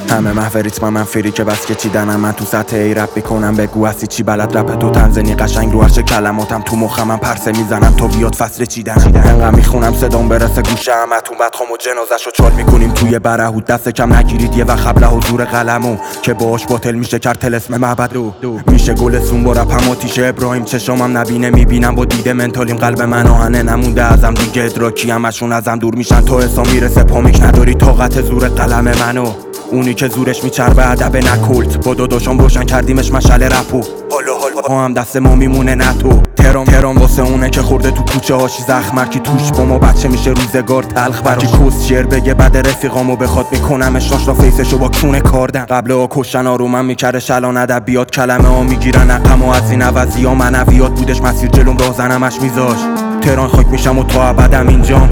همه محو ریتم من فری که بس که چیدنم من تو سطح ای رپ میکنم بگو هستی چی بلد رپ تو تنزنی قشنگ رو هرچه کلماتم تو مخم پرسه میزنم تا بیاد فصل چیدنم انقدر میخونم صدام برسه گوشه همتون بدخوام و جنازشو چال میکنیم توی برهوت دست کم نگیرید یه وقت قبل حضور قلمو که باش باطل میشه کرد طلسم معبد رو میشه گلستون با رپم آتیش ابراهیم چشامم نبینه میبینم با دیده منتالیم قلب من آهنه نمونده ازم دیگه ادراکی همشون ازم دور میشن تا حسا میرسه پامیک نداری طاقت زور قلم منو اونی که زورش میچربه ادب نکلت با داداشم روشن کردیمش مشعل رپو حالا هم دست ما میمونه نه تو تهران واسه اونه که خورده تو کوچه هاشی زخم کی توش با ما بچه میشه روزگار تلخ برا کی کس شعر بگه بعد رفیقامو بخواد میکنمش ناشنا فیسشو با کونه کاردن قبل ها کشتن آرومم میکرده شلان ادبیات کلمه ها میگیرن عقم و از این عوضی ها منویات بودش مسیر جلوم راه زنمش میذاش تهران خاک میشم و تا ابدم اینجام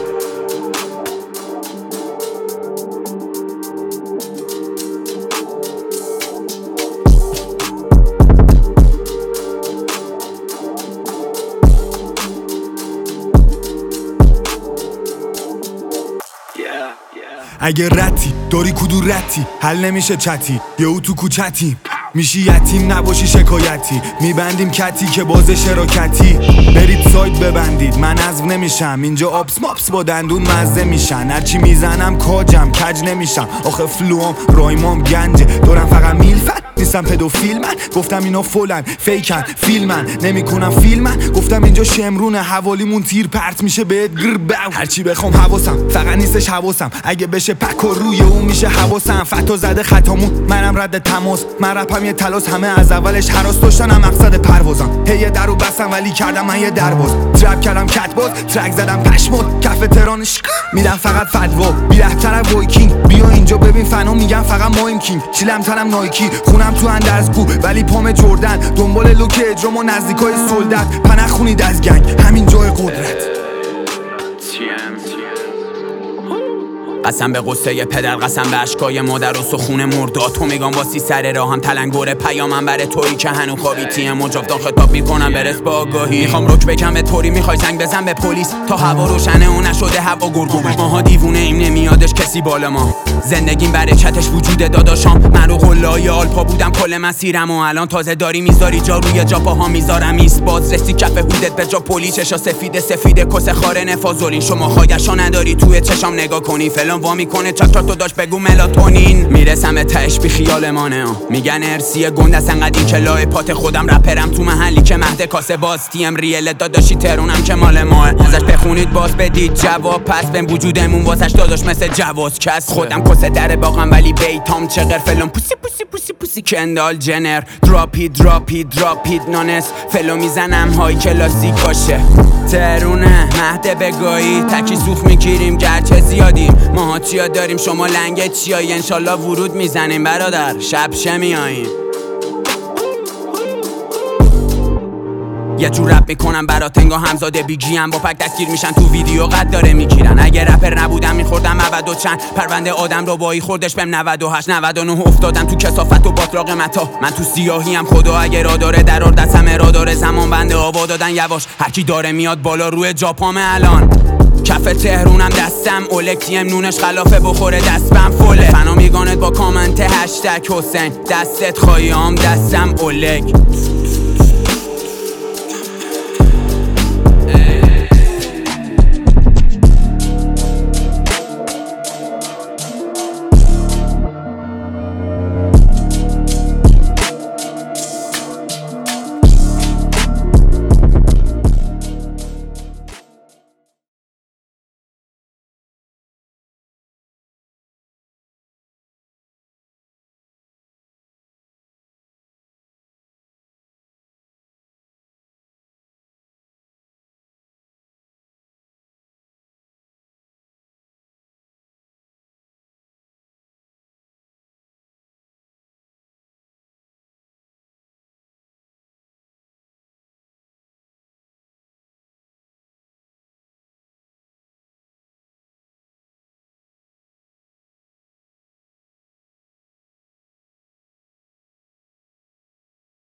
اگه رتی داری کدورتی حل نمیشه چتی یهو تو کوچتیم میشی یتیم نباشی شکایتی میبندیم کتی که باز شراکتی برید سایت ببندید من عزو نمیشم اینجا آبس ماپس با دندون مزه میشن هرچی میزنم کاجم کج نمیشم آخه فلوام رایمام گنجه دورم فقط میلفن نیستم پدوفیل من گفتم اینا فولن فیکن فیلمن نمیکنم فیلمن گفتم اینجا شمرونه حوالیمون تیر پرت میشه بهت گربو هرچی بخوام حواسم فقط نیستش حواسم اگه بشه پک و روی اون میشه حواسم فتا زده خطامون منم رد تماس من رپم یه تلاس همه از اولش هراس داشتنم مقصد پروازم هی درو بستم ولی کردم من یه درباز ترپ کردم کتباز ترک زدم پشمود کف تهرانش میدم فقط فدوا بیرحتر وایکینگ بیا اینجا ببین فنا میگم فقط مایم کینگ چیلم تنم نایکی خونم تو اندرزگو ولی پام جردن دنبال لوک اجرام و نزدیکای سلدت پنه خونید از گنگ همین جای قدرت قسم به قصه پدر قسم به اشکای مادر و سخون مرداد تو میگم واسی سر راهم تلنگور پیامم بره تویی که هنو خوابی تیم مجابدان خطاب میکنم برس با آگاهی میخوام رک بکم به طوری میخوای زنگ بزن به پلیس تا هوا روشنه و نشده هوا گرگومش ماها دیوونه ایم نمیادش کسی بالا ما زندگیم برکتش وجود داداشام من رو قلای آلپا بودم کل مسیرم و الان تازه داری میذاری جا روی جا پاها میذارم ایست باز رسی کف هودت به جا پلیسشا سفید کس خاره نفازولین شما خایشا نداری توی چشام نگاه کنی فلان وا میکنه چاک تو داشت بگو ملاتونین میرسم تهش بی خیال مانه میگن ارسی گند است انقدر این که لای پات خودم رپرم تو محلی که مهد کاسه باز تیم ریل داداشی ترونم که مال ماه ازش بخونید باز بدید جواب پس بهم وجودمون واسش داداش مثل جواز کس خودم کاسه در باغم ولی بیتام چقدر فلان پوسی کندال جنر دراپید نانس فلو میزنم های کلاسیک باشه ترونه مهد بگاهی تکی سوخ میگیریم گرچه زیادیم ماها چیا داریم شما لنگ چیایی انشالله ورود میزنیم برادر شب میاییم یه جور رپ میکنم برات انگا همزاده بیجیم با پک دستگیر میشن تو ویدیو قد داره میگیرن اگه رپر نبودم میخوردم 90 و چند پرونده آدم رو بایی خوردش بهم 98 99 افتادم تو کثافت و باطلاق متا من تو سیاهیم خدا اگه را داره درار دستم را داره زمان بنده آوا دادن یواش هرکی داره میاد بالا روی جاپام الان کف تهرونم دستم اولکتیم نونش خلافه بخوره دستم فله فنا میگانت با کامنت هشتگ حسین دستت خواهیام دستم اولک